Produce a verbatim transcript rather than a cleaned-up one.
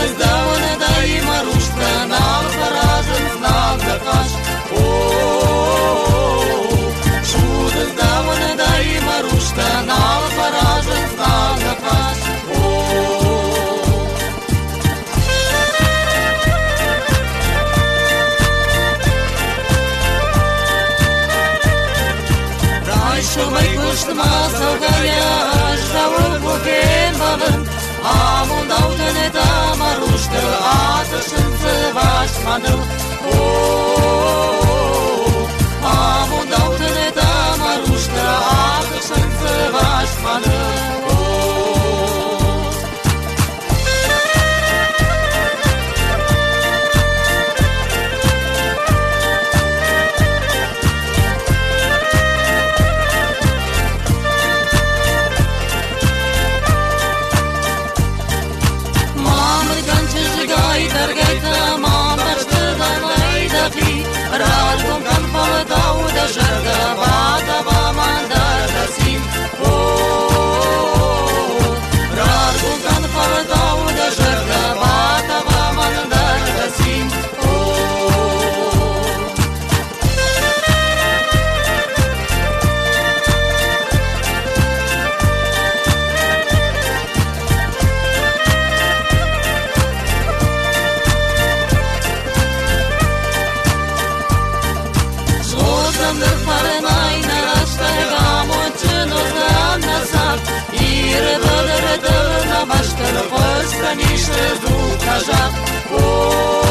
zdavone da ima rušta, nal paražen znak da kaš. Čuda zdavone da ima rušta, nal paražen znak da kaš. Rajšo mai kušt masa ugajaš, da upohem balën, amon dautene da marushte, atëshën të vash manëll. Amon dautene da marushte, atëshën të vash manëll. Radom kan paletau da žarga, vada va mandar da sim. Radom kan paletau da žarga, vada va mandar da sim. Bashkër për s'ka një shëzu ka zhak.